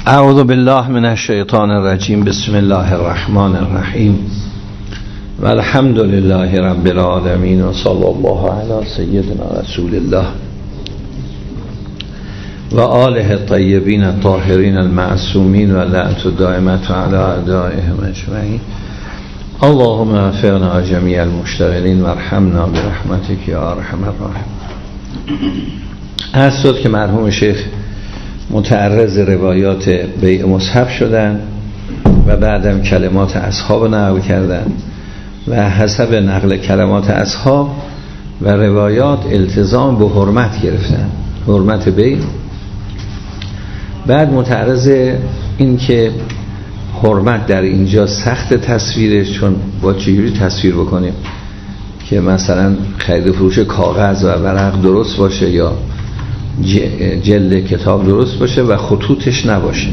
اعوذ بالله من الشیطان الرجیم. بسم الله الرحمن الرحیم و الحمد لله رب العالمین و صلی الله علی سیدنا رسول الله و آله الطیبین الطاهرین المعصومین و لعنت الدائمة علی اعدائهم اجمعین. اللهم وفقنا جمیع المشتغلین و ارحمنا برحمتک یا ارحم الراحمین. عرض شد که مرحوم شیخ متعرض روایات بیع مصحف شدن و بعدم کلمات اصحاب نقل کردن و حسب نقل کلمات اصحاب و روایات التزام به حرمت گرفتن، حرمت بیع. بعد متعرض این که حرمت در اینجا سخت تصویرش، چون با چجوری تصویر بکنیم که مثلا خرید فروش کاغذ و ورق درست باشه یا جلد کتاب درست باشه و خطوطش نباشه.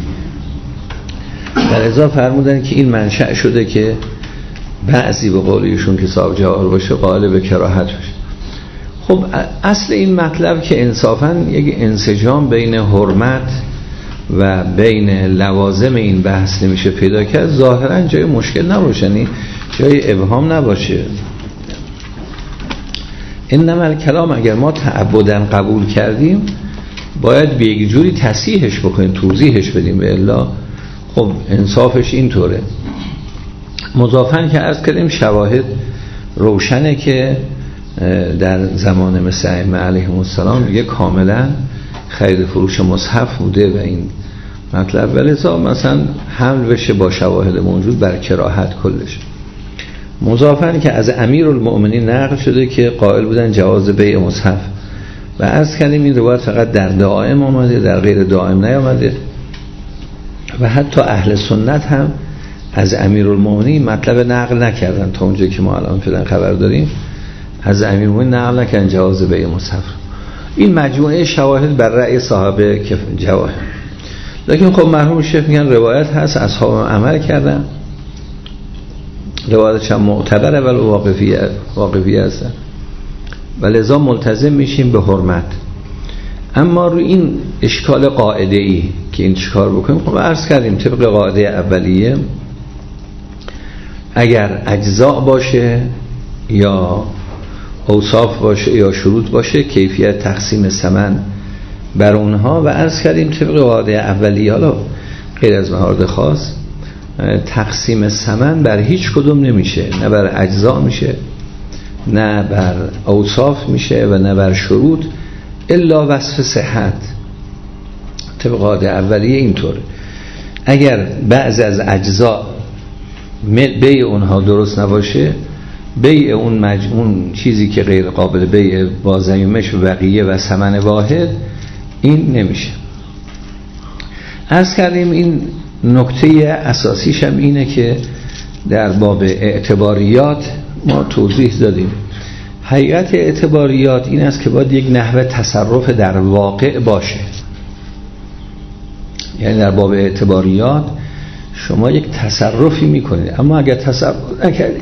در ازا فرمودن که این منشأ شده که بعضی به قول ایشون کتاب جواهر باشه قائل به کراهت باشه. خب اصل این مطلب که انصافاً یک انسجام بین حرمت و بین لوازم این بحث نمیشه پیدا کرد، ظاهراً جای مشکل نباشه، یعنی جای ابهام نباشه. انما الکلام اگر ما تعبداً قبول کردیم باید به یک جوری تصحیحش بکنیم، توضیحش بدیم، به الا خب انصافش اینطوره. مضافاً که عرض کردیم شواهد روشنه که در زمان مثل ائمه علیهم السلام دیگه کاملا خرید فروش مصحف بوده و این مطلب ولذا مثلا حمل بشه با شواهد موجود بر کراهت کلش. مضافاً که از امیرالمؤمنین نقل شده که قائل بودن جواز بیع مصحف و عرض کردیم این روایت فقط در دائم آمده، در غیر دائم نیامده و حتی اهل سنت هم از امیرالمؤمنین مطلب نقل نکردن. تا اونجا که ما الان فعلا خبر داریم از امیرالمؤمنین نقل نکردن جواز بیع مصحف. این مجموعه شواهد بر رأی صحابه که جواهر، لیکن خب مرحوم شیخ میگن روایت هست اصحاب عمل کردن، روایتش هم معتبره ولی واقفی هستن و لذا ملتزم میشیم به حرمت. اما رو این اشکال قاعده ای که این چیکار بکنیم، خب عرض کردیم طبق قاعده اولیه اگر اجزاء باشه یا اوصاف باشه یا شروط باشه کیفیت تقسیم ثمن بر اونها و عرض کردیم طبق قاعده اولیه، حالا غیر از موارد خاص تقسیم ثمن بر هیچ کدوم نمیشه، نه بر اجزاء میشه نه بر اوصاف میشه و نه بر شروط الا وصف صحت. طبق قاعده اولیه اینطوره. اگر بعض از اجزاء بیع اونها درست نباشه، بیع اون چیزی که غیر قابل بیع با ضمیمش و بقیه و ثمن واحد این نمیشه. عرض کردیم این نکته اساسیش هم اینه که در باب اعتباریات ما توضیح دادیم. حقیقت اعتباریات این است که باید یک نحوه تصرف در واقع باشه. یعنی در باب اعتباریات شما یک تصرفی میکنید، اما اگر تصرف نکردید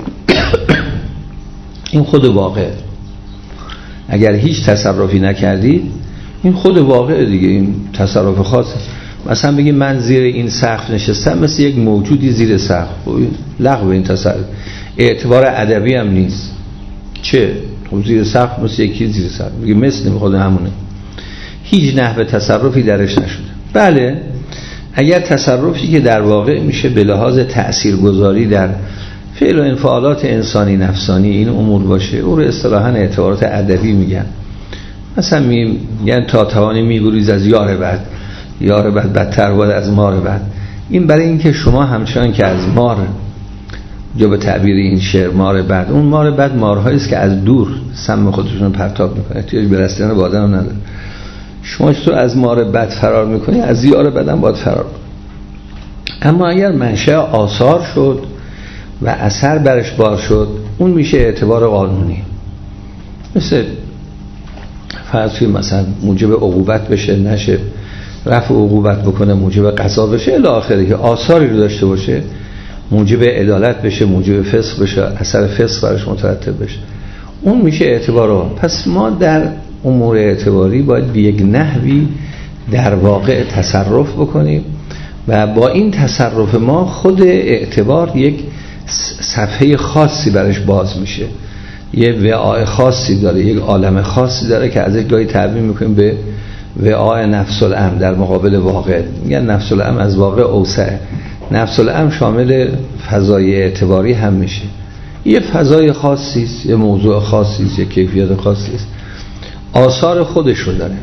این خود واقع. اگر هیچ تصرفی نکردید این خود واقع دیگه، این تصرف خاصه. مثلا بگید من زیر این سقف نشستم مثل یک موجودی زیر سقف، لغو این تصرف، اعتبار ادبی هم نیست. چه؟ خب زیر سقف مثل یکی زیر سقف، بگید مثل خود همونه، هیچ نحوه تصرفی درش نشده. بله اگر تصرفی که در واقع میشه به لحاظ تأثیرگذاری در فعل و انفعالات انسانی نفسانی این امور باشه، او رو اصطلاحاً اعتبارات ادبی میگن. مثلا میگن تا توانی میگریز از یار بد، یار بد بدتر بود از مار بد. این برای اینکه شما همچنان که از مار، جو به تعبیر این شعر مار بد، اون مار بد مارهایی است که از دور سم خودشون پرتاب میکنه، احتیاج به رسیدن به آدم نداره. شما چطور از مار بد فرار میکنی، از یار بد هم باید فرار کنی. اما اگر منشأ آثار شد و اثر برش بار شد اون میشه اعتبار قانونی. مثل فرضی مثلا موجب عقوبت بشه نشه، رفع عقوبت بکنه موجب قضا بشه الی آخره، که آثاری رو داشته باشه موجب عدالت بشه، موجب فسق بشه، اثر فسق برش مترتب بشه، اون میشه اعتبار. پس ما در امور اعتباری باید به یک نحوی در واقع تصرف بکنیم و با این تصرف ما خود اعتبار یک صفحه خاصی برش باز میشه، یه وعاء خاصی داره، یک عالم خاصی داره که ازش گاهی تعبیر میکنیم به وعاء نفس الامر در مقابل واقع. میگن نفس الامر از واقع اوسع. نفس الامر شامل فضای اعتباری هم میشه، یه فضای خاصی است، یه موضوع خاصی است، یه کیفیت خاصی است، آثار خودش رو داره.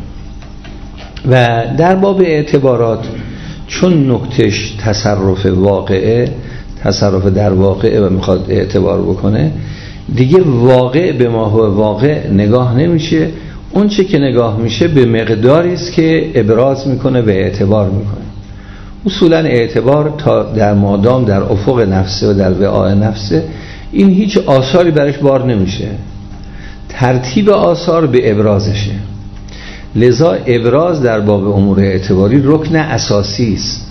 و در باب اعتبارات چون نکتش تصرف واقعه، تصرف در واقعه و میخواد اعتبار بکنه، دیگه واقع به ما واقع نگاه نمیشه، اون چه که نگاه میشه به مقداری است که ابراز میکنه و اعتبار میکنه. اصولا اعتبار تا در مادام در افق نفسه و در وعاء نفسه، این هیچ آثاری برش بار نمیشه، ترتیب آثار به ابرازشه. لذا ابراز در باب امور اعتباری رکن اساسی است،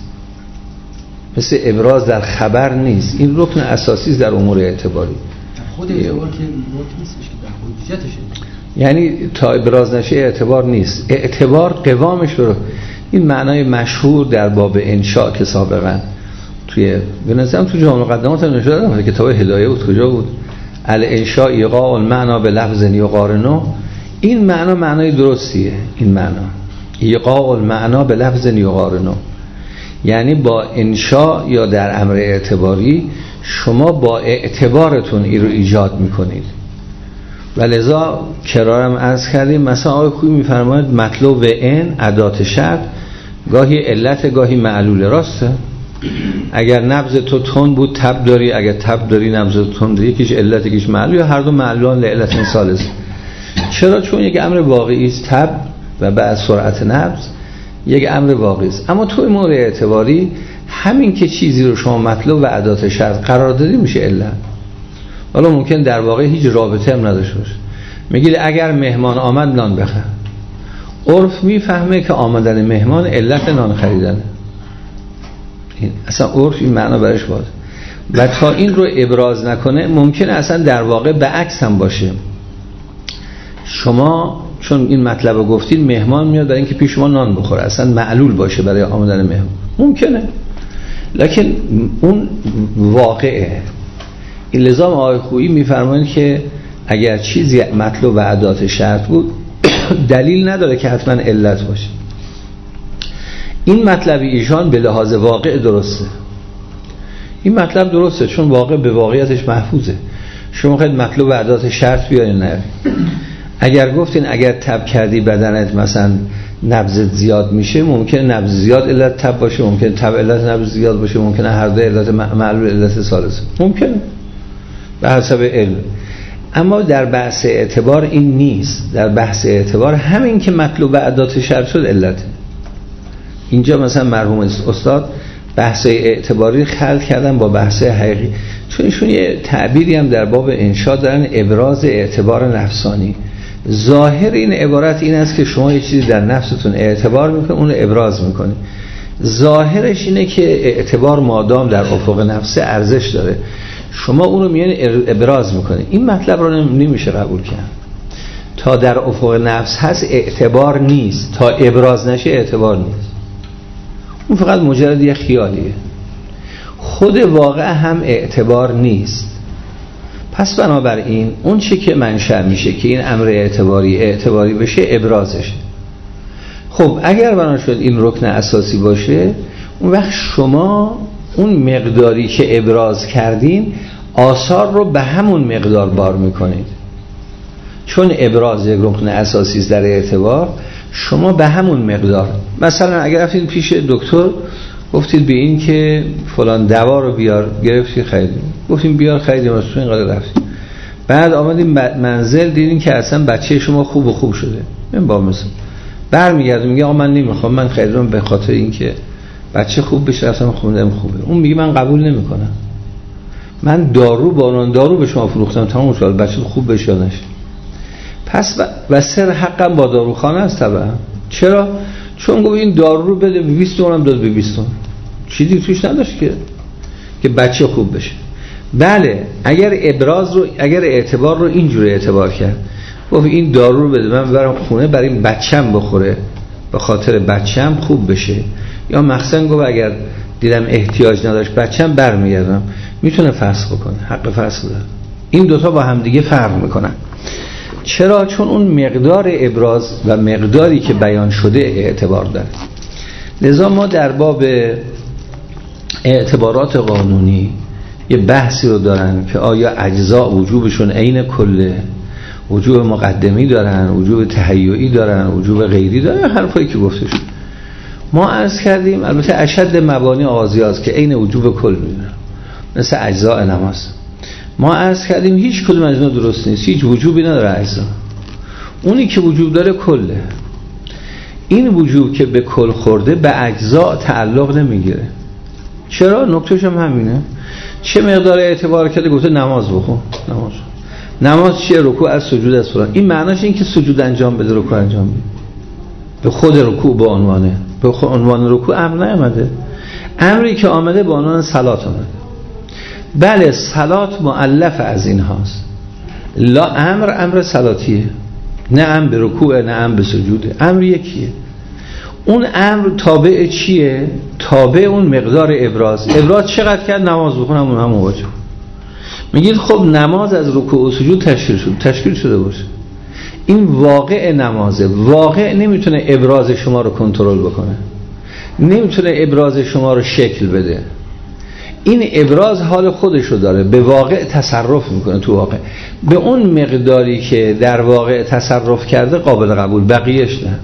مثل ابراز در خبر نیست، این رکن اساسی است در امور اعتباری. خود اعتبار که رکن نیست که در حجیتشه، یعنی تا ابراز نشه اعتبار نیست. اعتبار قوامش رو، این معنای مشهور در باب انشاء که سابقا توی به نظرم تو جامع مقدمات هم نشده دارم، کتاب هدایه بود، کجا بود؟ الانشاء ایقاع المعنی به لفظ یقارنه. این معنا معنای درستیه، این معنا ایقاع المعنی به لفظ یقارنه، یعنی با انشاء یا در امر اعتباری شما با اعتبارتون این رو ایجاد میکنید. و لذا کرارم عرض کردیم، مثلا آقای خویی میفرماید مطلوب و ان ادات شرط گاهی علت گاهی معلول. راسته؟ اگر نبض تو تند بود تب داری، اگر تب داری نبض تو تند، یکیش علت یکیش معلول، یا هر دو معلولان لعلت ثالث. چرا؟ چون یک امر واقعی است، تب و بعد سرعت نبض یک امر واقعی است. اما توی مورد اعتباری همین که چیزی رو شما مطلوب و ادات شرط قرار دادی میشه علت. حالا ممکن در واقع هیچ رابطه هم نداشته باشه. میگید اگر مهمان آمد نان بخر، عرف میفهمه که آمدن مهمان علت نان خریدنه، این اصلا عرف این معنا برش باشه. و تا این رو ابراز نکنه ممکنه اصلا در واقع به عکس هم باشه. شما چون این مطلب رو گفتید مهمان میاد برای اینکه پیش شما نان بخوره، اصلا معلول باشه برای آمدن مهمان، ممکنه، لکن اون واقعه. این لذا آقای خویی میفرمایند که اگر چیزی مطلوب و ادات شرط بود دلیل نداره که حتما علت باشه. این مطلب ایشان به لحاظ واقع درسته، این مطلب درسته چون واقع به واقعیتش محفوظه. شما خیلی مطلوب و ادات شرط بیارین نه. اگر گفتین اگر تب کردی بدنت مثلا نبضت زیاد میشه، ممکن نبض زیاد علت تب باشه، ممکن تب علت نبض زیاد باشه، ممکن هر دو علت معلول علت ثالثه، ممکنه به حسب علم. اما در بحث اعتبار این نیست. در بحث اعتبار همین که مطلوب ادات شرط شد علته. اینجا مثلا مرحوم استاد بحث اعتباری خلط کردن با بحث حقیقی، چون ایشون یه تعبیری هم در باب انشاء دارن، ابراز اعتبار نفسانی. ظاهر این عبارت این است که شما یه چیزی در نفستون اعتبار میکنید، اون رو ابراز میکنید. ظاهرش اینه که اعتبار مادام در افق نفسه ارزش داره، شما اون رو میان ابراز میکنید. این مطلب رو نمیشه قبول کرد. تا در افق نفس هست اعتبار نیست، تا ابراز نشه اعتبار نیست. اون فقط مجرد یه خیالیه، خود واقع هم اعتبار نیست. پس بنابراین اون چی که منشأ میشه که این امر اعتباری بشه ابرازشه. خب اگر بنا شد این رکن اساسی باشه، اون وقت شما اون مقداری که ابراز کردین آثار رو به همون مقدار بار میکنید. چون ابراز یک رکن اساسی است در اعتبار، شما به همون مقدار، مثلا اگر رفتید پیش دکتر گفتید به این که فلان دوا رو بیار، گرفتی خریدیم، گفتیم بیار خریدیم، از تو اینقدر رفتیم، بعد آمدیم منزل دیدین که اصلا بچه شما خوب شده، من با مثلا برمیگرده میگه آقا من نمیخوام، من خریدم به خاطر اینکه بچه خوب بشه، رفتم خوندم خوبه. اون میگه من قبول نمیکنم، من دارو بانان دارو به شما فروختم تمام شد، بچه خوب بشه یا نشه. پس و سر حقم با داروخانه است طبعا. چرا؟ چون گفت این دارو رو بده به 20 تومن، داد به 20 تومن، چیزی توش نداشت که بچه خوب بشه. بله اگر اعتبار رو اینجوری اعتبار کرد، گفت این دارو رو بده من ببرم خونه برای بچه‌م بخوره، به خاطر بچم خوب بشه، یا مخصوصا گفت اگر دیدم احتیاج نداشت بچم برمیگردم، میتونه فسخ بکنه، حق فسخ داره. این دوتا با هم دیگه فرق میکنن. چرا؟ چون اون مقدار ابراز و مقداری که بیان شده اعتبار داره. لذا ما در باب اعتبارات قانونی یه بحثی رو دارن که آیا اجزا وجوبشون عین کله، وجوب مقدمی دارن، وجوب تهیعی دارن، وجوب غیری دارن، حرفایی که گفته شد. ما عرض کردیم البته اشد مبانی آغازیاست که عین وجوب کل میدونن، مثل اجزاء نماز. ما عرض کردیم هیچ کدوم از اینا درست نیست، هیچ وجوبی نداره اجزا. اونی که وجوب داره کله. این وجوب که به کل خورده به اجزا تعلق نمیگیره. چرا؟ نکتهش هم همینه. چه مقدار اعتبار کرده؟ گفته نماز بخون. نماز چیه؟ رکوع از سجود از فلان. این معناش این که سجود انجام بده، رکوع انجام بده. به خود رکوع به عنوانه، به عنوان رکوع امر نیامده. امری که آمده به عنوان صلات آمده. بله صلات مؤلف از این هاست، لا امر صلاتیه، نه امر به رکوع نه امر به سجوده، امر یکیه. اون امر تابع چیه؟ تابع اون مقدار ابراز. چقدر کرد؟ نماز بخونم، اون هم واجب. میگید خب نماز از رکوع و سجود تشکیل شده باشه، این واقع نمازه. واقع نمیتونه ابراز شما رو کنترل بکنه، نمیتونه ابراز شما رو شکل بده. این ابراز حال خودش رو داره، به واقع تصرف میکنه. تو واقع به اون مقداری که در واقع تصرف کرده قابل قبول، بقیهش نه.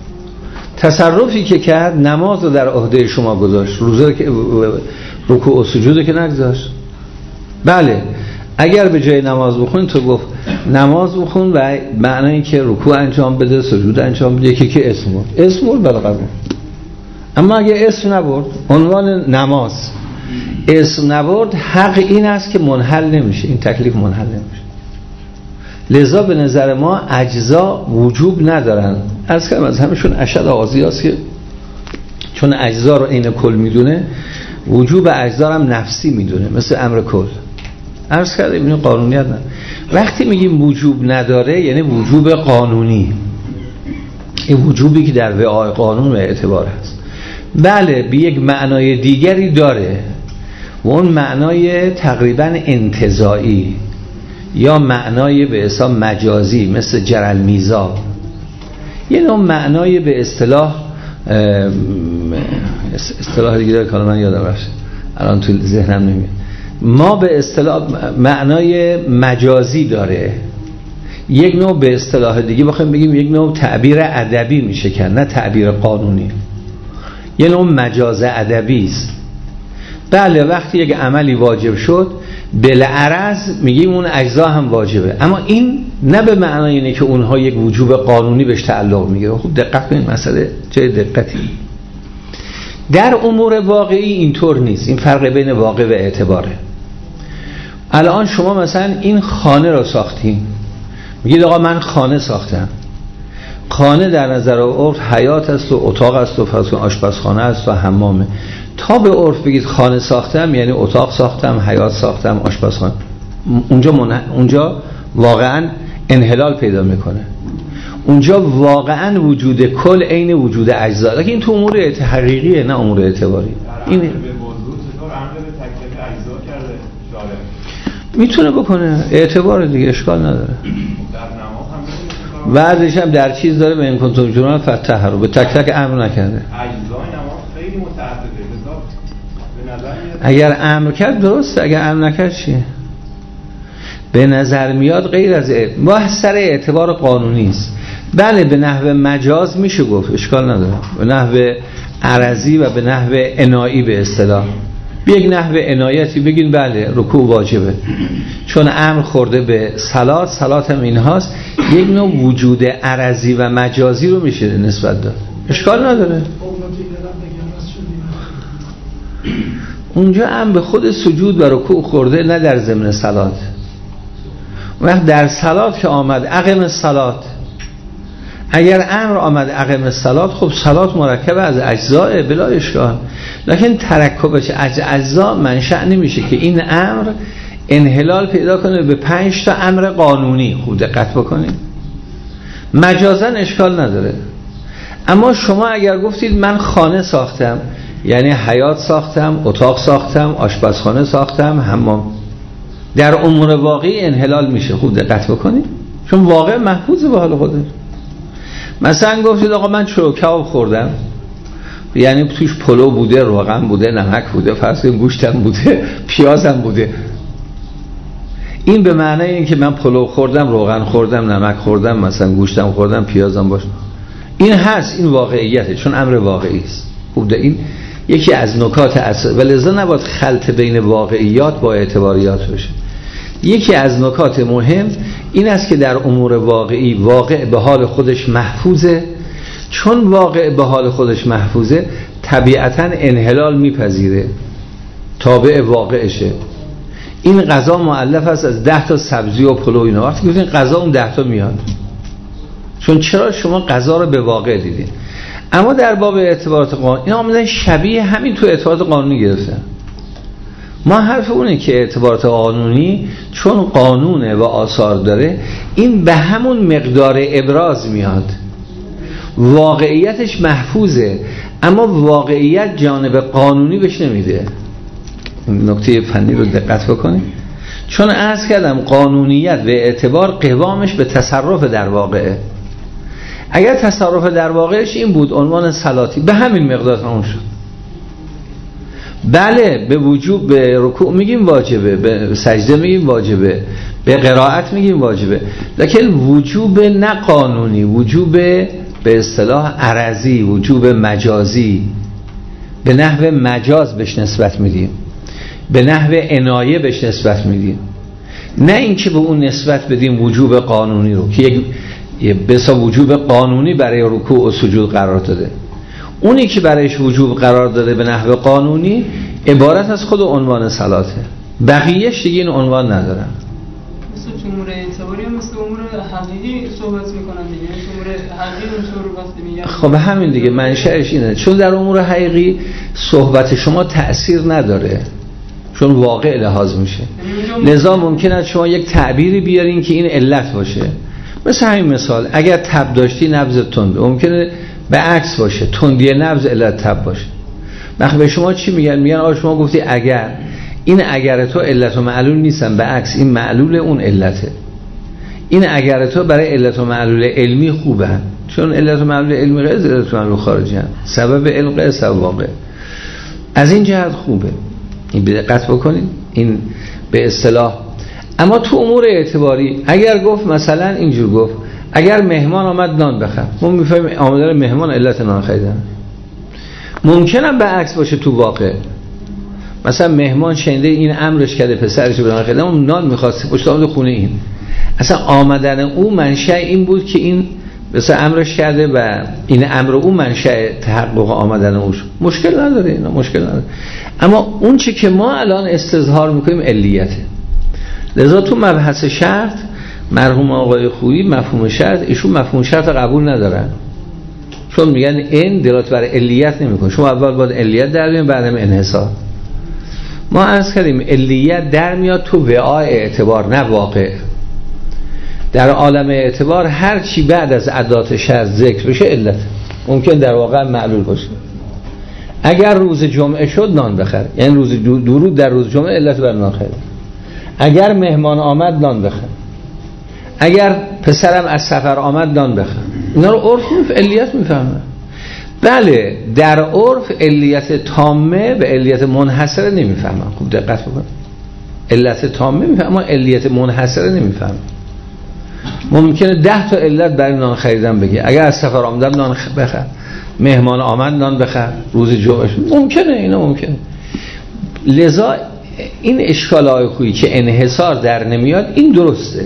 تصرفی که کرد نماز رو در عهده شما گذاشت، روزه که رکوع و سجود که نگذاشت. بله اگر به جای نماز بخون تو گفت نماز بخون و معنی این که رکوع انجام بده، سجود انجام بده، یکی که اسم بود بله قبول. اما اگه اسم نبرد، عنوان نماز اسم نبرد، حق این است که منحل نمیشه، این تکلیف منحل نمیشه. لذا به نظر ما اجزا وجوب ندارن. از کم از همشون اشد آغازیاست که چون اجزا رو عین کل میدونه، وجوب اجزا هم نفسی میدونه، مثل امر کل. عرض کردیم اینو قانونیت نه. وقتی میگیم وجوب نداره یعنی وجوب قانونی، این وجوبی که در وعای قانون و اعتبار هست. بله به یک معنای دیگری داره و اون معنای تقریبا انتزاعی یا معنای به اصطلاح مجازی مثل جرل میزا، یه نوع معنای به اصطلاح دیگه داره که من یادم رفت الان تو ذهنم نمیاد. ما به اصطلاح معنای مجازی داره، یک نوع به اصطلاح دیگه بخوایم بگیم یک نوع تعبیر ادبی میشه که نه تعبیر قانونی، یه نوع مجاز ادبی است. بله وقتی یک عملی واجب شد بالعرض میگیم اون اجزا هم واجبه، اما این نه به معنای اینه که اونها یک وجوب قانونی بهش تعلق میگیره. خوب دقت کنید، مسئله جای دقتی. در امور واقعی اینطور نیست، این فرق بین واقع و اعتباره. الان شما مثلا این خانه رو ساختین، میگید آقا من خانه ساختم. خانه در نظر عرف حیات است و اتاق است و آشپزخانه است و حمامه. تا به عرف بگید خانه ساختم یعنی اتاق ساختم، حیات ساختم، آشپزخانه. اونجا واقعا انحلال پیدا میکنه. اونجا واقعا وجود کل عین وجود اجزا، لیکن این تو امور حقیقیه نه امور اعتباری. این میتونه بکنه، اعتبار دیگه اشکال نداره. بعدش هم در چیز داره به این کنتون جنان فتح رو به تک تک امر نکرده. اجزای نماز خیلی متعدده. اگر امر کرد درسته، اگر امر نکرد چیه؟ به نظر میاد غیر از بحث سر اعتبار قانونی است. بله به نحو مجاز میشه گفت، اشکال نداره، به نحو عرضی و به نحو عنایی به اصطلاح. به یک نحو عنایتی بگین بله رکوع واجبه چون امر خورده به صلات هم این هاست، یک نوع وجود عرضی و مجازی رو میشه نسبت داد، اشکال نداره. اونجا هم به خود سجود و رکوع خورده، نه در ضمن صلات. وقت در صلات که آمد اقم الصلات، اگر امر آمد اقم الصلات، خب صلات مرکب از اجزاء بلا اشکال، لکن ترکبش از اجزا منشأ نمیشه که این امر انحلال پیدا کنه به 5 تا امر قانونی. خوب دقت بکنید، مجازن اشکال نداره. اما شما اگر گفتید من خانه ساختم، یعنی حیاط ساختم، اتاق ساختم، آشپزخانه ساختم، حمام، در امور واقعی انحلال میشه. خوب دقت بکنید، چون واقع محفوظه به حال خودش. مثلا گفتید آقا من چروکباب خوردم، یعنی توش پلو بوده، روغن بوده، نمک بوده، فرض کنید گوشتم بوده، پیازم بوده. این به معنی این که من پلو خوردم، روغن خوردم، نمک خوردم، مثلا گوشتم خوردم، پیازم باشه. این هست، این واقعیته، چون امر واقعی است. خوب، این یکی از نکات اساسی، ولذا نباید خلط بین واقعیات با اعتباریات بشه. یکی از نکات مهم این است که در امور واقعی واقع به حال خودش محفوظه. چون واقع به حال خودش محفوظه، طبیعتاً انحلال میپذیره، تابع واقعشه. این غذا مؤلف است از 10 تا سبزی و پلو اینا. وقتی گفتین غذا اون 10 تا میاد، چون چرا شما غذا رو به واقع دیدین. اما در باب اعتبارات قانونی اینا آمدن شبیه همین تو اعتبارات قانونی گرفتن. ما حرف اونه که اعتبارات قانونی چون قانونه و آثار داره، این به همون مقدار ابراز میاد، واقعیتش محفوظه، اما واقعیت جانب قانونی بهش نمیده. نکته فنی رو دقت بکنید، چون عرض کردم قانونیت و اعتبار قوامش به تصرف در واقعه. اگر تصرف در واقعش این بود عنوان صلاتی، به همین مقدار تموم شد. بله به وجوب، به رکوع میگیم واجبه، به سجده میگیم واجبه، به قرائت میگیم واجبه، لکن وجوب نه قانونی، وجوب به اصطلاح عرضی، وجوب مجازی، به نحو مجاز بهش نسبت میدیم، به نحو عنایه بهش نسبت میدیم، نه اینکه به اون نسبت بدیم وجوب قانونی رو که یک بسا وجوب قانونی برای رکوع و سجود قرار داده. اونی که برایش وجوب قرار داده به نحو قانونی عبارت از خود عنوان صلاته، بقیهش دیگه این عنوان ندارن. مثل امور اعتباری و مثل امور حقیقی صحبت میکنن دیگه. امور حقیقی اونطور وقتی میگن خب همین دیگه منشأش اینه، چون در امور حقیقی صحبت شما تأثیر نداره، چون واقع لحاظ میشه. لذا ممکن است شما یک تعبیری بیارین که این علت باشه. مثل همین مثال، اگر تب داشتی نبضت تنده، ممکنه به عکس باشه، تندی نبض علت تب باشه. وقتی به شما چی میگن؟ میگن آقا شما گفتی اگر، این اگر تو علت و معلول نیستن، به عکس این معلول اون علته. این اگر تو برای علت و معلول علمی خوبه، چون علت و معلول علمی غیر از علت و معلول خارجی هست، سبب علم غیر سبب واقع. از این جهت خوبه، این دقت بکنید، این به اصطلاح. اما تو امور اعتباری اگر گفت مثلا اینجور گفت اگر مهمان آمد نان بخر، ما میفهمیم آمدن مهمان علت نان خریدن. ممکنه به عکس باشه تو واقع، مثلا مهمان شنیده این امرش کرده پسرش به نان خریدن، اون نان می‌خواسته پشت آمد خونه این، اصلا آمدن او منشأ این بود که این مثلا امرش کرده و این امر او منشأ تحقق آمدن اوش. مشکل نداره، اینا مشکل نداره. اما اون چی که ما الان استظهار میکنیم علیته. لذا تو مبحث شرط مرحوم آقای خویی مفهوم شرط، ایشون مفهوم شرط قبول ندارن، چون میگن این دلالت بر علیت نمیکنه. شما اول باید علیت در بیارین، بعدم انحصار. ما عرض کردیم علیت در میاد تو وعاء اعتبار، نه واقع. در عالم اعتبار هر چی بعد از ادات شرط ذکر بشه علت، ممکن در واقع معلول باشه. اگر روز جمعه شد نان بخر، یعنی روز درود در روز جمعه علت بر نان خرید. اگر مهمان آمد نان بخر، اگر پسرم از سفر آمد نان بخر. اینا رو عرف علیت میفهمه. بله در عرف علیت تامه به علیت منحصره نمیفهمن. خوب دقت بکن، علت تامه میفهمن اما علیت منحصره نمیفهمن. ممکنه 10 تا علت برای نان خریدن بگه، اگر از سفر آمدم نان بخر، مهمان آمد نان بخر، روز جمعه شد. ممکنه، اینا ممکنه. لذا این اشکال‌های خویی که انحصار در نمیاد، این درسته.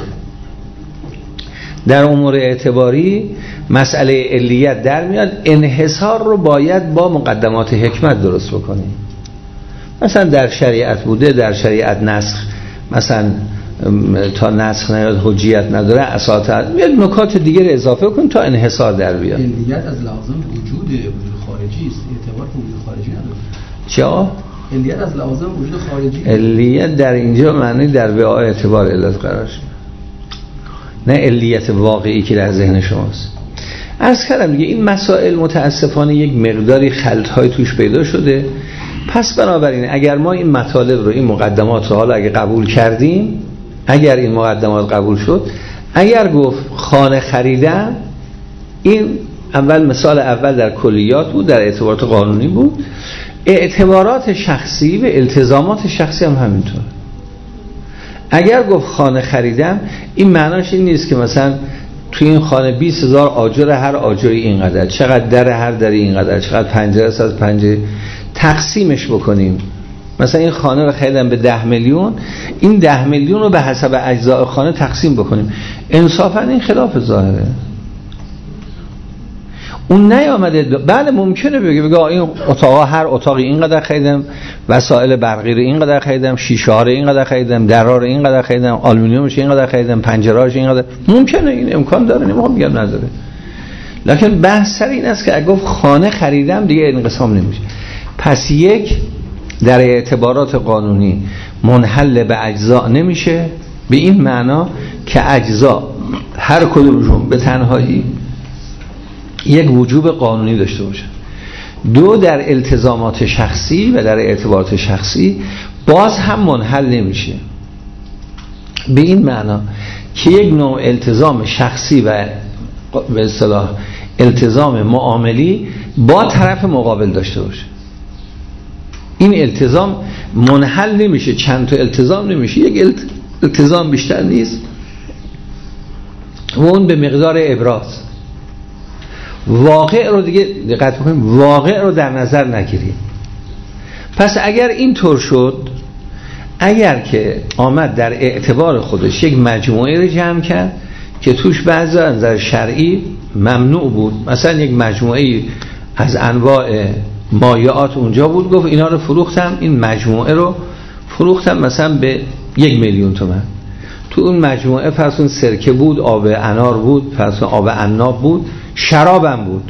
در امور اعتباری مسئله علیت در میاد، انحصار رو باید با مقدمات حکمت درست بکنیم. مثلا در شریعت بوده، در شریعت نسخ، مثلا تا نسخ نیاد حجیت نداره، اساطت یک نکات دیگر اضافه کن تا انحصار در بیاد. علیت از لازم وجود خارجی است، اعتبار به وجود خارجی نداره. چرا؟ علیت از لازم وجود خارجی. علیت در اینجا معنی در وعاء اعتبار علت قرار شد، نه علیت واقعی که در ذهن شماست. عرض کردم دیگه این مسائل متاسفانه یک مقداری خلط‌های توش پیدا شده. پس بنابراین اگر ما این مطالب رو، این مقدمات رو حالا اگه قبول کردیم، اگر این مقدمات قبول شد، اگر گفت خانه خریدم، این اول مثال اول در کلیات بود، در اعتبارات قانونی بود. اعتبارات شخصی و التزامات شخصی هم همینطور. اگر گفت خانه خریدم، این معناش این نیست که مثلا توی این خانه 20,000 آجر، هر آجری اینقدر، چقدر در هر دری اینقدر، چقدر پنجره از پنجره، تقسیمش بکنیم. مثلا این خانه رو خریدم به 10 میلیون، این 10 میلیون رو به حسب اجزاء خانه تقسیم بکنیم. انصافا این خلاف ظاهره. اون نیامده بله ممکنه بگه این اتاقا، هر اتاقی اینقدر خریدم، وسایل برقی رو اینقدر خریدم، شیشه ها رو اینقدر خریدم، درا رو اینقدر خریدم، آلومینیومش اینقدر خریدم، پنجره‌اش اینقدر. ممکنه، این امکان داره، نمیخوام میگم نداره. لکن بحث سر این است که اگه گفت خانه خریدم دیگه انقسام نمیشه. پس یک در اعتبارات قانونی منحل به اجزا نمیشه، به این معنا که اجزا هر کدومشون به تنهایی یک وجوب قانونی داشته باشه. دو در التزامات شخصی و در اعتبارات شخصی باز هم منحل نمیشه، به این معنا که یک نوع التزام شخصی و به اصطلاح التزام معاملی با طرف مقابل داشته باشه. این التزام منحل نمیشه، چند تا التزام نمیشه، یک التزام بیشتر نیست و اون به مقدار ابراز. واقع رو دیگه دقت بکنیم، واقع رو در نظر نگیریم. پس اگر این طور شد، اگر که آمد در اعتبار خودش یک مجموعه رو جمع کرد که توش بعضی از نظر شرعی ممنوع بود، مثلا یک مجموعه از انواع مایعات اونجا بود، گفت اینا رو فروختم، این مجموعه رو فروختم مثلا به 1 میلیون تومان. تو اون مجموعه فرض سرکه بود، آب انار بود، فرض آب عناب بود، شرابم بود.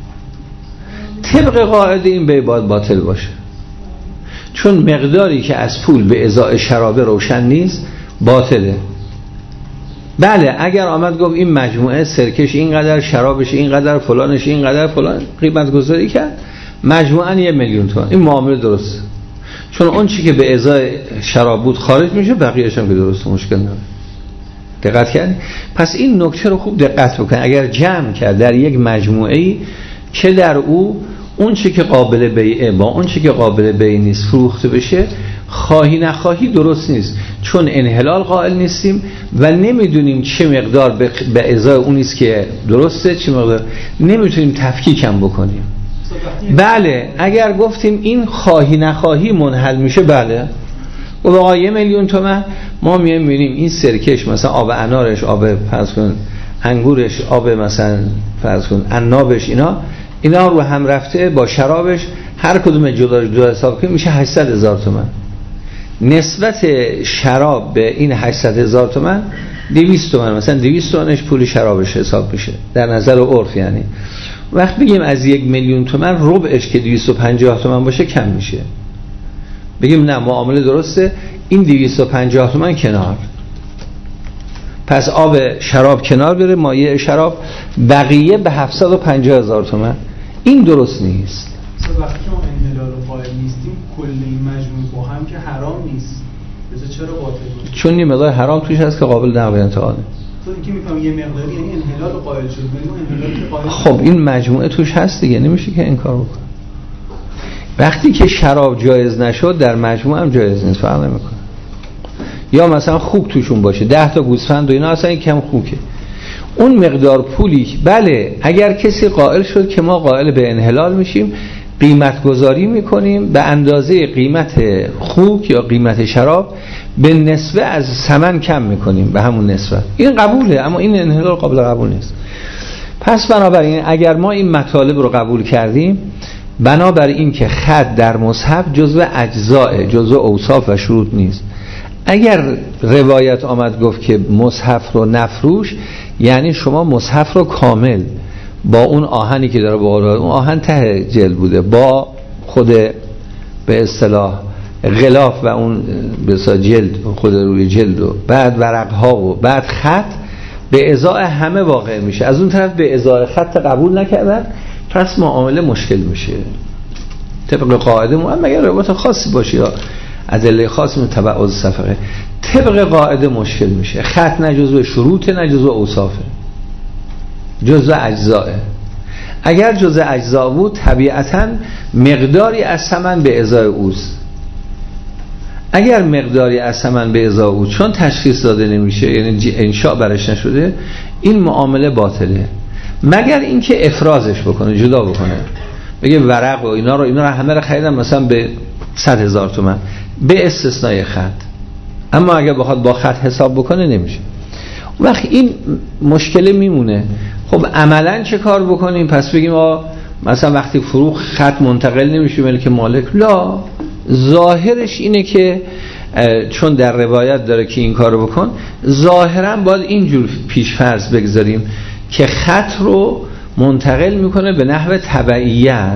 طبق قاعده این باید باطل باشه، چون مقداری که از پول به ازای شراب روشن نیست باطله. بله اگر آمد گفت این مجموعه سرکش اینقدر، شرابش اینقدر، فلانش اینقدر، فلان قیمت گذاری کرد، مجموعاً 1 میلیون تومان، این معامله درسته، چون اون چی که به ازای شراب بود خارج میشه، بقیه‌اش هم که درسته، مشکل نداره. دقت کردید؟ پس این نکته رو خوب دقت بکنید. اگر جمع کرد در یک مجموعه‌ای که در اون چی که قابل بیعه با اون چی که قابل بیع نیست فروخته بشه، خواهی نخواهی درست نیست، چون انحلال قائل نیستیم و نمیدونیم چه مقدار به ازای اون نیست که درسته، چه مقدار نمیتونیم تفکیک هم بکنیم. بله اگر گفتیم این خواهی نخواهی منحل میشه، بله و آقا 1 میلیون تومان ما میبینیم این سرکش مثلا آب انارش، آب فرض کن انگورش، آب مثلا فرض کن عنابش، اینا رو هم رفته با شرابش، هر کدوم جدا حساب کنیم میشه 800,000 تومان. نسبت شراب به این 800,000 تومان 200 تومان، مثلا 200 تومانش پول شرابش حساب میشه در نظر عرف. یعنی وقت بگیم از 1 میلیون تومان ربعش که 250 تومان باشه کم میشه، بگیم نه معامله درسته، این 250 تومان کنار، پس آب شراب کنار بره، مایع شراب، بقیه به 750,000 تومان. این درست نیست. وقتی که ما انحلال و قائل نیستیم، کل این مجموع با هم که حرام نیست، چرا باطل بود؟ چون یه مقدار حرام توش هست که قابل نقل انتقاله. تو اینکه میفهم یه مقداری یعنی انحلال و قائل شد، انحلال که قائل. خب این مجموعه توش هست دیگه، نمیشه که این کار بکنه. وقتی که شراب جایز نشد در مجموعه هم جایز نیست، فرق نمیکنه. یا مثلا خوک توشون باشه، 10 تا گوسفند و اینا، اصلا این کم خوکه، اون مقدار پولی بله اگر کسی قائل شد که ما قائل به انحلال میشیم، قیمت گذاری میکنیم به اندازه قیمت خوک یا قیمت شراب، به نسبه از ثمن کم میکنیم به همون نسبت، این قبوله، اما این انحلال قابل قبول نیست. پس بنابراین اگر ما این مطالب رو قبول کردیم، بنابراین که خط در مصحف جزء اجزاء، جزء اوصاف و شروط نیست. اگر روایت آمد گفت که مصحف رو نفروش، یعنی شما مصحف رو کامل با اون آهنی که داره، با اون آهن ته جلد بوده، با خود به اصطلاح غلاف و اون به اصطلاح جلد، خود روی جلد و بعد ورقها و بعد خط، به ازای همه واقع میشه، از اون طرف به ازای خط قبول نکردن، پس معامله مشکل میشه. طبق قاعده مگر روایت خاصی باشه یا ادله خاص متبع از صفقه، طبق قاعده مشکل میشه. خط نه جزو شروط نه جزو اوصافه، جزو اجزائه. اگر جزء اجزا بود طبیعتاً مقداری از ثمن به ازای اوست. اگر مقداری از ثمن به ازای او چون تشخیص داده نمیشه، یعنی انشاء برش نشده، این معامله باطله، مگر اینکه افرازش بکنه، جدا بکنه، بگه ورق و اینا رو همه رو خریدم مثلا به 100,000 تومان به استثنای خط. اما اگر بخواد با خط حساب بکنه نمیشه. وقت این مشکل میمونه. خب عملا چه کار بکنیم؟ پس بگیم مثلا وقتی فروخت خط منتقل نمیشه ملک مالک، لا، ظاهرش اینه که چون در روایت داره که این کارو بکن، ظاهرا باید اینجور پیشفرض بگذاریم که خط رو منتقل میکنه به نحو تبعیت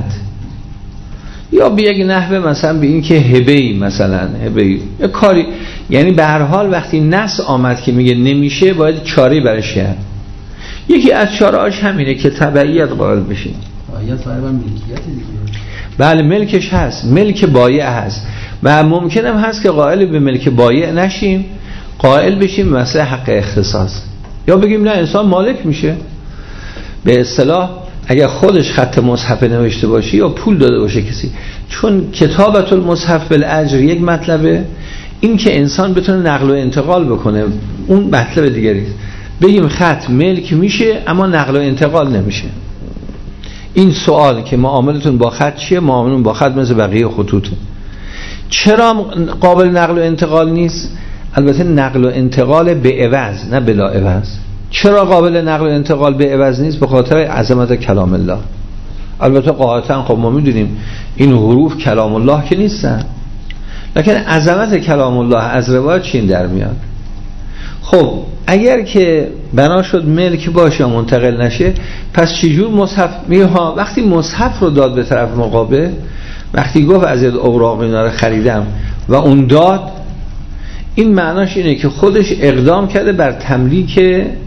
یا به یک نحو مثلا به این که هبه‌ای، مثلا هبه‌ای یا کاری، یعنی به هر حال وقتی نص آمد که میگه نمیشه باید چاری برش کرد. یکی از چاره‌اش همینه که تبعیت قائل بشیم. آیت فرضاً ملکیت دیگه. بله ملکش هست، ملک بایع هست و ممکن هم هست که قائل به ملک بایع نشیم، قائل بشیم مثلا حق اختصاص، یا بگیم نه انسان مالک میشه. به اصطلاح اگر خودش خط مصحف نوشته باشه یا پول داده باشه کسی، چون کتابت المصحف بالاجر یک مطلبه، این که انسان بتونه نقل و انتقال بکنه اون مطلب دیگری است. بگیم خط ملک میشه اما نقل و انتقال نمیشه. این سوال که معاملتون با خط چیه؟ معاملتون با خط مثل بقیه خطوطه. چرا قابل نقل و انتقال نیست؟ البته نقل و انتقال به عوض نه بلا عوض. چرا قابل نقل و انتقال به عوض نیست؟ به خاطر عظمت کلام الله. البته قاعدتاً خب ما میدونیم این حروف کلام الله که نیستن، لکن عظمت کلام الله از روایت چین در میاد. خب اگر که بنا شد ملک باشه منتقل نشه، پس چجور مصحف میگه ها؟ وقتی مصحف رو داد به طرف مقابل، وقتی گفت از این اوراق اینا رو خریدم و اون داد، این معناش اینه که خودش اقدام کرده بر تملیک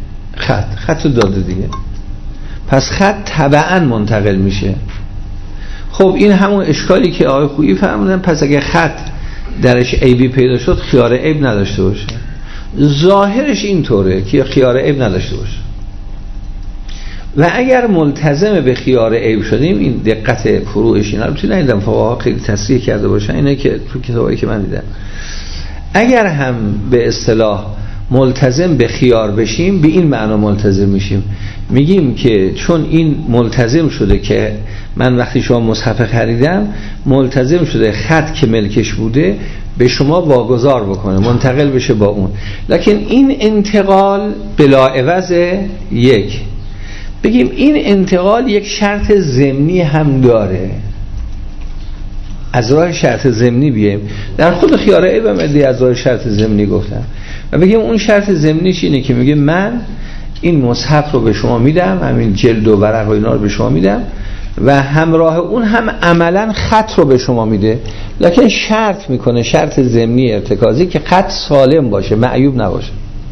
خط رو داده دیگه، پس خط تبعاً منتقل میشه. خب این همون اشکالی که آقای خویی فرمودن، پس اگه خط درش عیبی پیدا شد خیار عیب نداشته باشه. ظاهرش اینطوره که خیار عیب نداشته باشه، و اگر ملتزم به خیار عیب شدیم، این دقت فروعش اینا رو تو ندیدم فقها خیلی تصریح کرده باشن، اینه که تو کتابایی که من دیدم، اگر هم به اصطلاح ملتزم به خیار بشیم، به این معنا ملتزم میشیم، میگیم که چون این ملتزم شده که من وقتی شما مصحف خریدم ملتزم شده خط که ملکش بوده به شما واگذار بکنه، منتقل بشه با اون، لکن این انتقال بلا عوض. یک بگیم این انتقال یک شرط ضمنی هم داره، از راه شرط ضمنی بیایم، در خود خیار عیب هم ادعای از راه شرط ضمنی گفتم، و بگیم اون شرط ضمنیش اینه که میگه من این مصحف رو به شما میدم، همین جلد و ورق و اینا رو به شما میدم و همراه اون هم عملا خط رو به شما میده، لکن شرط میکنه، شرط ضمنی ارتکازی، که خط سالم باشه، معیوب نباشه.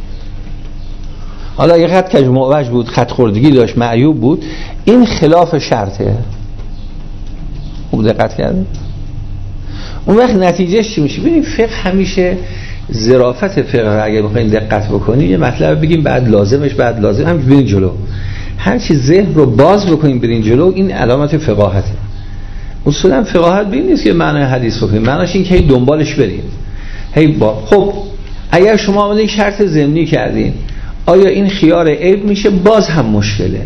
حالا اگه خط کج معوج بود، خط خوردگی داشت، معیوب بود، این خلاف شرطه. خوب دقت کردید؟ اون وقت نتیجهش چی میشه؟ ببین فقه همیشه ظرافت فقه اگه بخواید دقت بکنید، یه مطلب بگیم بعد لازمش، بعد لازم هم برین جلو، هر چی ذهن رو باز بکنیم برین جلو، این علامت فقاهته. اصولا فقاهت ببین نیست که معنی حدیث بکنیم، معنیش این که هی دنبالش بریم، خب اگر شما آمده شرط ضمنی کردین، آیا این خیار عیب میشه؟ باز هم مشکله.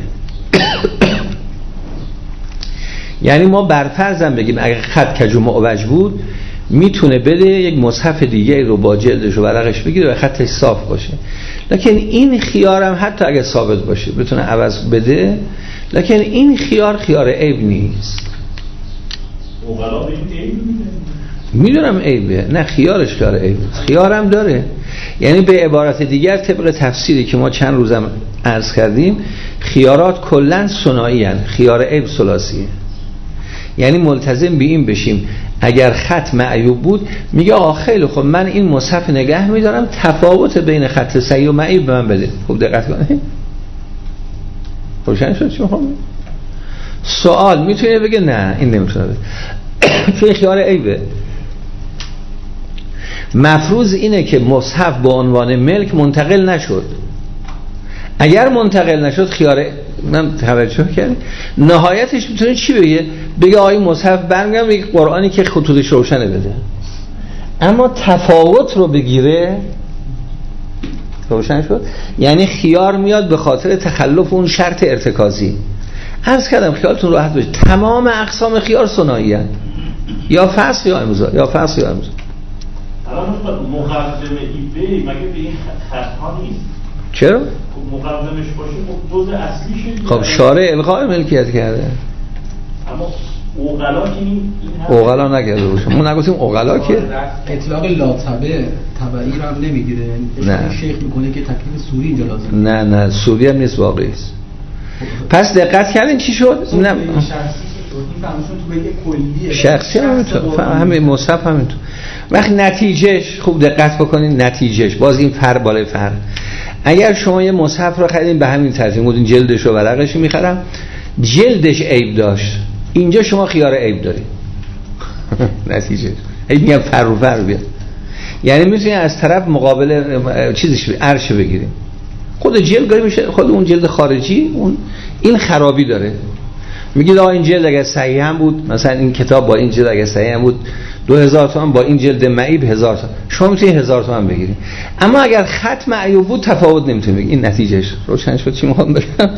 یعنی ما برفرضم بگیم اگر خط کج و معوج بود، میتونه بده یک مصحف دیگه رو با جلدش و ورقش بگیره و خطش صاف باشه، لکن این خیارم حتی اگه ثابت باشه بتونه عوض بده، لکن این خیار عیب نیست. میدونم عیبه، نه خیارش خیار عیب، خیارم داره. یعنی به عبارت دیگر طبق تفسیری که ما چند روزم عرض کردیم، خیارات کلن ثنایی ان، خیار عیب ثلاثیه. یعنی ملتزم به این بشیم اگر خط معیوب بود میگه آقا خیلی خب من این مصحف نگه میدارم، تفاوت بین خط صحیح و معیوب به من بده. خوب دقت کنید روشن شد چی میخوام؟ سوال میتونه بگه نه این نمیتونه بگه چون خیار عیبه. مفروض اینه که مصحف به عنوان ملک منتقل نشد. اگر منتقل نشد خیار من توجه کردم نهایتش میتونه چی بگه؟ بگه آقای مصحف برمیگم یک قرآنی که خطوطش روشنه بده. اما تفاوت رو بگیره روشن شد، یعنی خیار میاد به خاطر تخلف اون شرط ارتکازی. عرض کردم خیالتون راحت باشه تمام اقسام خیار ثنایی هست، یا فصل یا امضا، یا فصل یا امضا. الان مقدم ایبی مگه به این خطها نیست؟ چرا؟ خب مقدمش باشه خب جزء اصلیشه. خب شارع الغای ملکیت کرده. اما اوغلا که این اوغلا نکرده باشه. ما نگفتیم اوغلا که اطلاق لا تبعی رو هم نمیگیره. نه. شیخ میکنه که تکلیف سوری اینجا لازمه. نه سوری هم نیست واقعی است. پس دقت کردین چی شد؟ نه شخصی همین مصحف همینطور. وقتی نتیجهش خوب دقت بکنین، نتیجهش باز این فرق بالای فرق. اگر شما یه مصحف رو خریدین به همین ترتیب بودین جلدش و ورقش میخرم، جلدش عیب داشت، اینجا شما خیار عیب دارید. نتیجه میگم فرق بیاد. یعنی میتونید از طرف مقابل چیزش عرش بگیریم. خود جلد گاری میشه، خود اون جلد خارجی اون این خرابی داره. میگید آقا این جلد اگه صحیح هم بود، مثلا این کتاب با این جلد اگه صحیح هم بود 2000 تومان، با این جلد معیب 1000 تومان، شما میتونید 1000 تومان بگیرید. اما اگر خط معیوب بود تفاوت نمیتونید بگید. این نتیجهش روشن شد چی میخوام بگم؟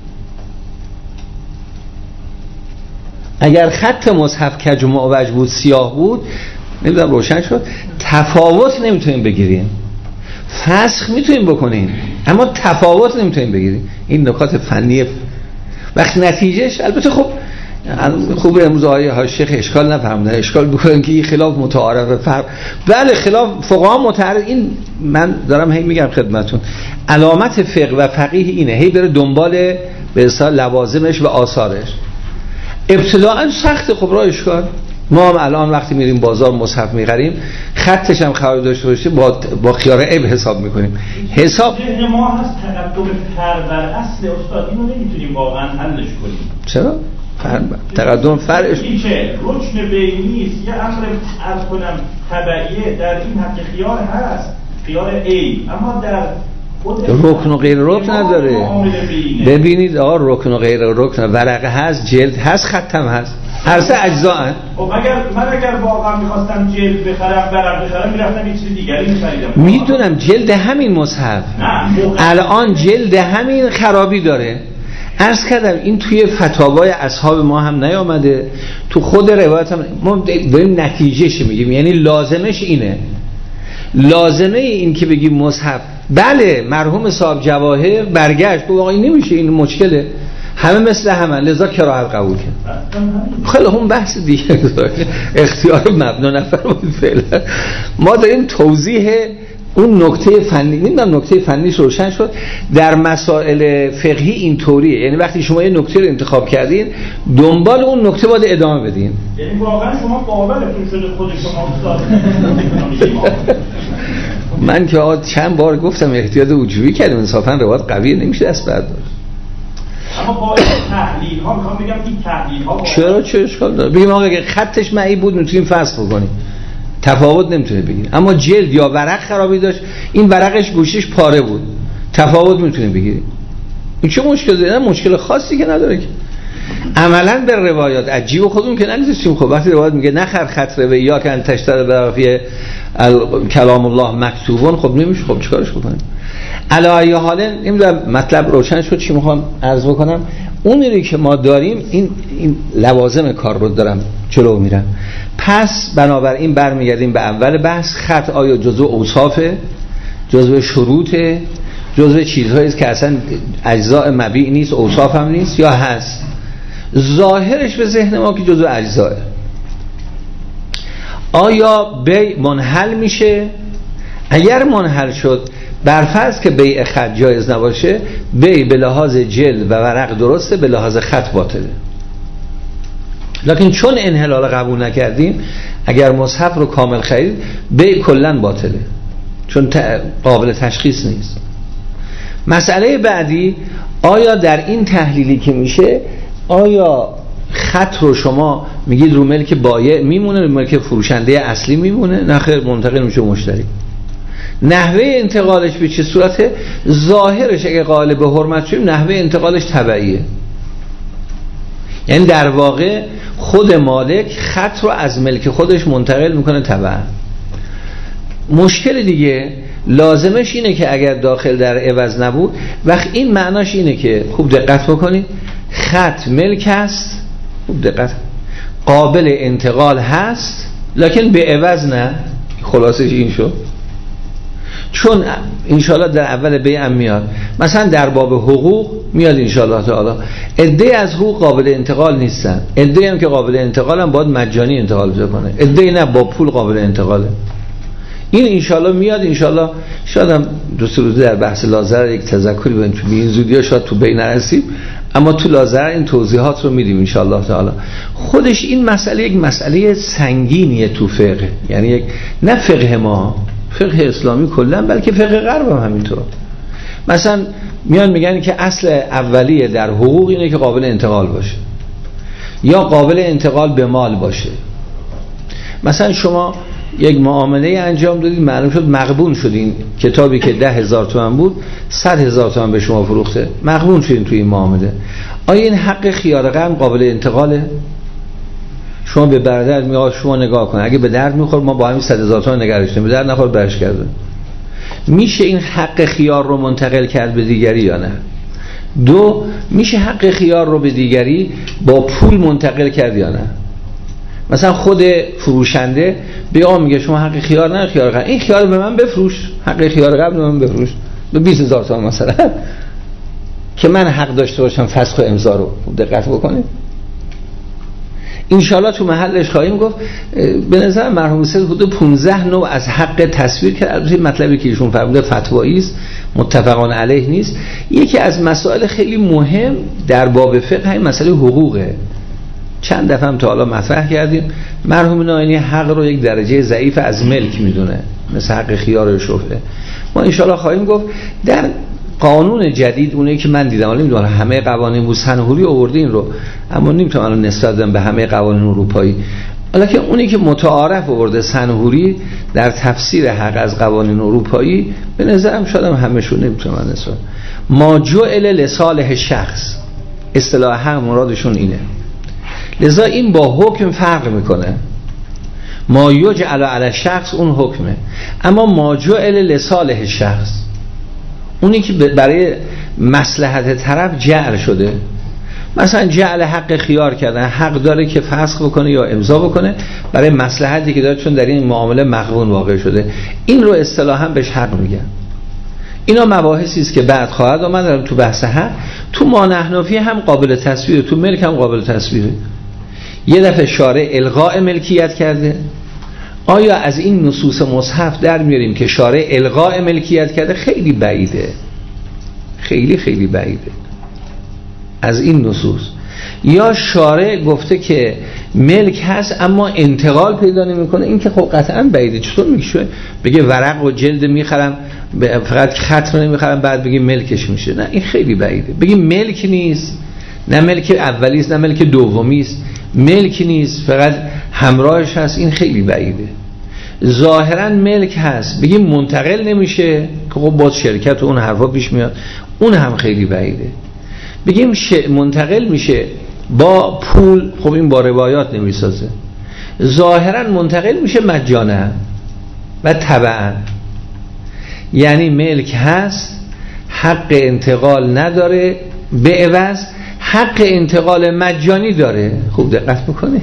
اگر خط مصحف کج و معوج بود، سیاه بود، نمیدونم روشن شد، تفاوت نمیتونید بگیرید. فسخ میتونید بکنید اما تفاوت نمیتونید بگیرید. این نکات فنی. وقت نتیجهش البته خوب امروز های شیخ اشکال نفهمونه، اشکال بکنن که این خلاف متعارف فرق. بله خلاف فقها متعارف. این من دارم هی میگم خدمتون علامت فقه و فقیه اینه هی بره دنبال به اصطلاح لوازمش و آثارش. ابتداء سخت خب راه اشکال. ما هم الان وقتی میریم بازار مصحف میخریم خطش هم خراب داشته باشه با خیار عیب حساب میکنیم. حساب ما هست تقدم فر بر اصل استاد، اینو نمیتونیم واقعا حلش کنیم. چرا؟ تقدم فرعش چه رکن بینی است، یه امر عرض کنم تبعیه در این حق خیار هست، خیار عیب، اما در رکن و غیر رکن نداره. ببینید آقا رکن و غیر رکن، ورقه هست، جلد هست، ختم هست، هر سه اجزا هست. خب من اگر واقعا می‌خواستم جلد بخرم، ورق بخرم، می‌رفتم یه چیز دیگری می‌خریدم. میدونم جلد همین مصحف الان جلد همین خرابی داره. عرض کردم این توی فتاوای اصحاب ما هم نیامده، تو خود روایت هم ما داریم نتیجهش میگیم. یعنی لازمش اینه، لازمه این که بگیم مصحف بله مرحوم صاحب جواهر برگشت گفت آقا این نمیشه، این مشکله، همه مثل همه، لذا کراهت قبول کرد. خیلی هم بحث دیگه اختیار مبنا نفر بود. فعلا ما داریم توضیح اون نکته فنی. نمیدونم نکته فنیش روشن شد. در مسائل فقهی این طوریه، یعنی وقتی شما یه نکته رو انتخاب کردین دنبال اون نکته باید ادامه بدین. یعنی واقعا شما قابلتون شده خود شما استاد. من که چند بار گفتم احتیاط وجوبی کردیم، انصافا روایت قویه نمیشه دست برداشت. اما با تحلیل ها میخوام بگم این تحلیل ها چه اشکال داره؟ بگیم آقا اگه خطش معیب بود میتونیم فصل بکنیم، تفاوت نمیتونه بگیریم. اما جلد یا ورق خرابی داشت، این ورقش گوشش پاره بود، تفاوت میتونیم بگیریم. این چه مشکل داره؟ مشکل خاصی که نداره که. عملا به روایات عجیب خودمون که نگذاشتیم. خب وقتی روایت میگه نخر خط رو یا که انتشتر برافی کلام الله مکتوبون، خب نمیشه، خب چیکارش بکنیم؟ علی حال نمیدونم مطلب روشن شد چی میخوام عرض بکنم. اونی که ما داریم این لوازم کار رو دارم جلو میرم. پس بنابراین برمیگردیم به اول بحث. خط آیا جزو اوصافه، جزو شروطه، جزو چیزهایی است که اصلا اجزاء مبیع نیست، اوصاف هم نیست، یا هست؟ ظاهرش به ذهن ما که جزو اجزاءه. آیا بیع منحل میشه؟ اگر منحل شد برفرض که بیع خط جایز نباشه، بیع به لحاظ جلد و ورق درسته، به لحاظ خط باطله. لکن چون انحلال قبول نکردیم، اگر مصحف رو کامل خرید بیع کلن باطله، چون قابل تشخیص نیست. مسئله بعدی، آیا در این تحلیلی که میشه، آیا خط رو شما میگید رو ملک بایع میمونه، رو ملک فروشنده اصلی میمونه؟ نه خیر، منتقل میشه مشتری. نحوه انتقالش به چه صورته؟ ظاهرش اگه قائل به حرمت شدیم، نحوه انتقالش تبعیه، یعنی در واقع خود مالک خط رو از ملک خودش منتقل میکنه تبع. مشکل دیگه لازمش اینه که اگر داخل در عوض نبود، وقت این معناش اینه که خوب دقت بکنید، خط ملک هست، خوب دقت، قابل انتقال هست، لکن به عوض نه. خلاصش این شد. چون انشاءالله در اول بیع هم میاد، مثلا در باب حقوق میاد انشاءالله تعالی، عده از حقوق قابل انتقال نیستن، عده هم که قابل انتقال هم باید مجانی انتقال بکنه، عده نه با پول قابل انتقاله. این انشاءالله میاد، انشاءالله شاید هم دو سه روزه در بحث لازر یک تذکری بدیم، چون به این زودی شاید تو بین نرسیم، اما تو لازر این توضیحات رو میدیم انشاءالله تعالی. خودش این مسئله یک مسئله سنگینیه تو فقه، یعنی یک نه فقه ما، فقه اسلامی کلا، بلکه فقه غرب هم همینطور. مثلا میان میگن که اصل اولیه در حقوق اینه که قابل انتقال باشه یا قابل انتقال به مال باشه. مثلا شما یک معامله انجام دادید، معلوم شد مغبون شدین، کتابی که 10,000 تومان بود 100,000 تومان به شما فروخته، مغبون شدین توی این معامله. آیا این حق خیار قرن قابل انتقاله؟ شما به برادر میاد، شما نگاه کن، اگه به درد میخور ما با همین 100,000 تومان نگه داشتیم، به درد نخور برش کرده. میشه این حق خیار رو منتقل کرد به دیگری یا نه؟ دو، میشه حق خیار رو به دیگری با پول منتقل کرد یا نه؟ مثلا خود فروشنده به آن میگه شما حق خیار نه، خیار قبل، این خیار به من بفروش، حق خیار قبل به من بفروش به 20,000 تومان مثلا، که من حق داشته باشم فسخ و امضا رو. دقت بکنید، انشاءالله تو محلش خواهیم گفت. به نظر مرحوم سید حدود 15 نوع از حق تصویر کرد. البته مطلبی که ایشون فرموده فتوایی است، متفقان علیه نیست. یکی از مسائل خیلی مهم در باب فقه همین مسئله حقوقه. چند دفعه هم تا حالا مطرح کردیم. مرحوم ناینی حق رو یک درجه ضعیف از ملک میدونه، مثل حق خیار و شفعه. ما انشاءالله خواهیم گفت در قانون جدید، اونایی که من دیدم، ولی نمیدونم همه قوانین بوسنهوری آورده این رو، اما نمیتونم نسبت بدم به همه قوانین اروپایی، ولی اونی که متعارف آورده سنهوری در تفسیر حق از قوانین اروپایی، به نظرم شاید هم همه‌شون نمیتونم نسبت. ما جعل لصالح شخص، اصطلاح حق مرادشون اینه، لذا این با حکم فرق میکنه. ما یجعل علی شخص اون حکمه، اما ما جعل لصالح شخص اونی که برای مصلحت طرف جعل شده. مثلا جعل حق خیار کردن، حق داره که فسخ بکنه یا امضا بکنه برای مصلحتی که داره، چون در این معامله مغبون واقع شده. این رو اصطلاحاً بهش حق میگن. اینا مباحثی است که بعد خواهد آمد تو بحث حق. تو مانحنفی هم قابل تصویره، تو ملک هم قابل تصویره. یه دفعه شارع الغاء ملکیت کرده. آیا از این نصوص مصحف در میاریم که شارع الغاء ملکیت کرده؟ خیلی بعیده، خیلی خیلی بعیده از این نصوص. یا شارع گفته که ملک هست اما انتقال پیدا نمیکنه، این که خب قطعا بعیده. چطور میشه بگه ورق و جلد میخرم فقط خط نمیخرم بعد بگه ملکش میشه؟ نه، این خیلی بعیده. بگیم ملک نیست، نه ملک اولی است نه ملک دومی است، ملک نیست فقط همراهش هست، این خیلی بعیده. ظاهرا ملک هست بگیم منتقل نمیشه که خب باز شرکت و اون حرفا پیش میاد، اون هم خیلی بعیده. بگیم منتقل میشه با پول، خب این با روایات نمیسازه. ظاهرا منتقل میشه مجانا و تبعا، یعنی ملک هست حق انتقال نداره، به عوض حق انتقال مجانی داره. خوب دقت بکنه،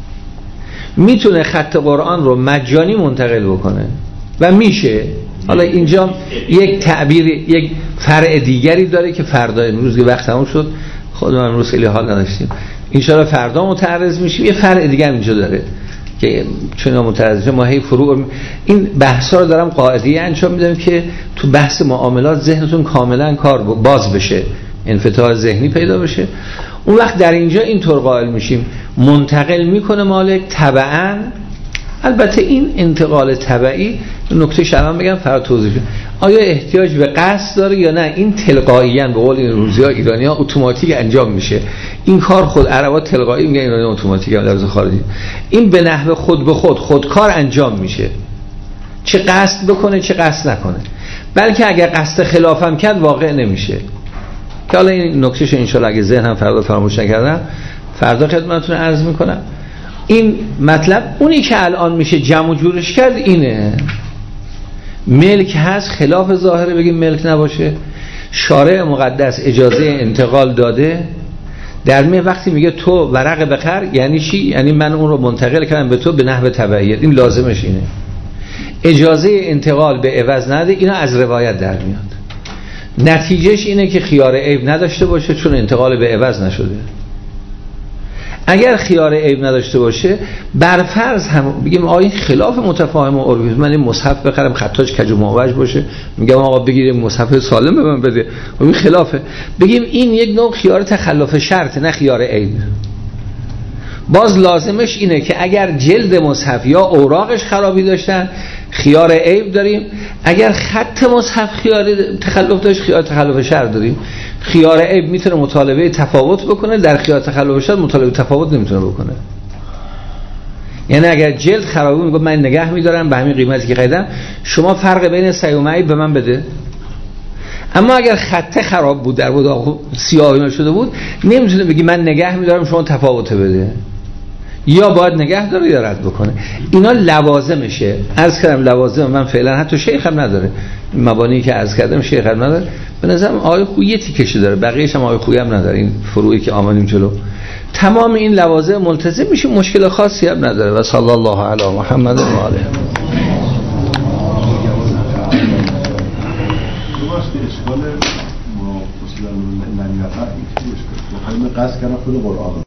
میتونه خط قرآن رو مجانی منتقل بکنه و میشه. حالا اینجا یک تعبیر، یک فرع دیگری داره که فردا، امروز که وقت تموم شد خودمون امروز خیلی حال نداشتیم، انشاءالله فردا متعرض میشیم. یه فرع دیگر اینجا داره که چون متعرض ما هی فروع این بحثا رو دارم قاعده‌ای انجام میدم که تو بحث معاملات ذهنتون کاملا کار باز بشه، انفتاح ذهنی پیدا بشه. اون وقت در اینجا اینطور قائل میشیم منتقل میکنه مالک تبعاً. البته این انتقال تبعی نکته شرم بگم فرا توضیح کنم، آیا احتیاج به قصد داره یا نه؟ این تلقائیاً به قول این روزی‌ها ایرانی‌ها اتوماتیک انجام میشه. این کار خود عربا تلقایی میگن، ایرانی اتوماتیک هم لفظ خارجی. این به نحو خود به خودکار انجام میشه، چه قصد بکنه چه قصد نکنه. بلکه اگر قصد خلافم کرد واقع نمیشه. که حالا این نکتهشو انشالله اگه ذهنم فردا فراموش نکردم فردا خدمتتون عرض میکنم. این مطلب اونی که الان میشه جمع جورش کرد اینه. ملک هست، خلاف ظاهره بگیم ملک نباشه. شارع مقدس اجازه انتقال داده. در میه وقتی میگه تو ورق بخر یعنی چی؟ یعنی من اون رو منتقل کردم به تو به نحو تبعیت. این لازمش اینه. اجازه انتقال به عوض نده، اینا از روایت در میاد. نتیجهش اینه که خیار عیب نداشته باشه چون انتقال به عوض نشده. اگر خیار عیب نداشته باشه برفرض هم بگیم آقا این خلاف متفاهم و عرفی، من این مصحف بخرم خطاش کج و معوج باشه، میگم آقا بگیریم مصحف سالم به من بده، این خلافه. بگیم این یک نوع خیار تخلف شرط نه خیار عیب. باز لازمش اینه که اگر جلد مصحف یا اوراقش خرابی داشتن خیار عیب داریم، اگر خط مصحف خیار تخلف داشت خیار تخلف شرط داریم. خیار عیب میتونه مطالبه تفاوت بکنه، در خیار تخلف شرط مطالبه تفاوت نمیتونه بکنه. یعنی اگر جلد خرابی میگه من نگه میدارم به همین قیمتی که خریدم، شما فرق بین صحیح و عیب به من بده. اما اگر خط خراب بود در بود سیاهی شده بود نمیتونه بگی من نگه میدارم شما تفاوت بده، یا باید نگه داره یا رد بکنه. اینا لوازمشه. عرض کردم لوازم من فعلا حتی شیخ هم نداره، این مبانی که عرض کردم شیخ هم نداره. به نظرم آقای خویی یه تیکشی داره، بقیه‌اش هم آقای خویی هم نداره. این فروعی که آمدیم جلو تمام این لوازم ملتزم میشه، مشکل خاصی هم نداره. و صلی الله علی محمد و آله. قصد کردن خود قرآن